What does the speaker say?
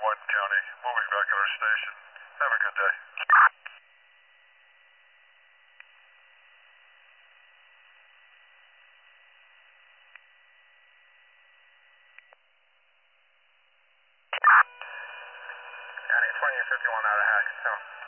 White County, moving back at our station. Have a good day. County 2851 out of Hack. So.